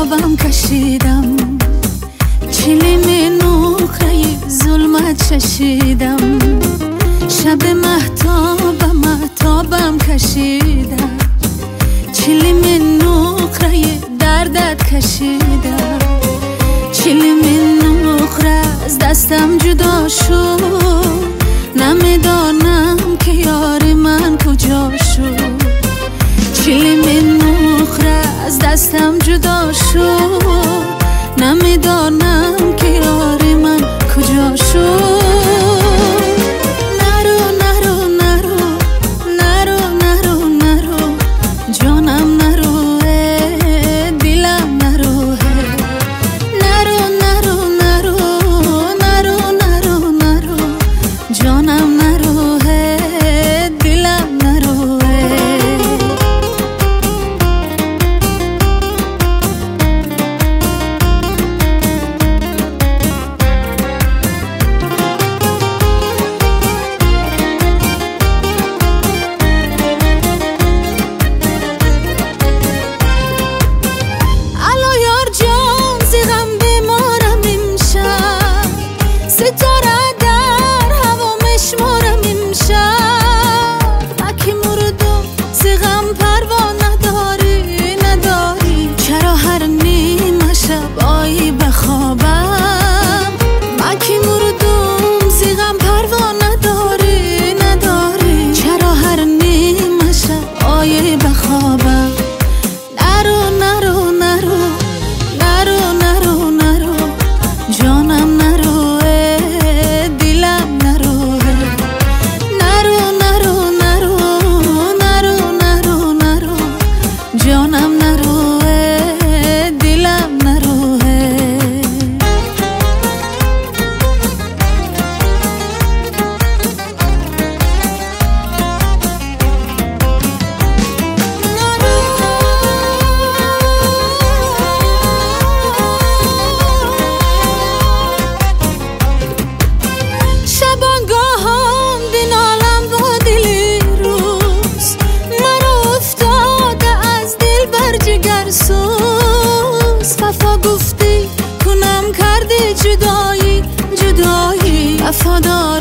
مهتابم کشیدم، چلیم نقره ظلمت چشیدم. شب مهتابم کشیدم، چلیم نقره دردت کشیدم. چلیم نقره از دستم جدا شد، نمیدانم که یار من کجا شد. چلیم نقره از دستم جدا شد، نمیدانم که یار من کجا شد. نرو نرو نرو نرو نرو نرو جانم نرو، دلم نرو. نرو نرو نرو نرو نرو نرو جانم نرو، دلم نرو. ستاره در هوا مشمارم امشب، مکی مردم زغم پروا نداری. چرا هر نیمه شب آیی بخوابم؟ مکی مردم زغم پروا نداری. چرا هر نیمه شب آیی بخوابم؟ نرو نرو نرو نرو نرو نرو جانم نرو، جانم نرو، دلم نرو. شبانگاهم بینالم با دلی روز، مرا افتاده از دل بر جگر سوز. وفا گفتی کنم کردی جدایی، وفادار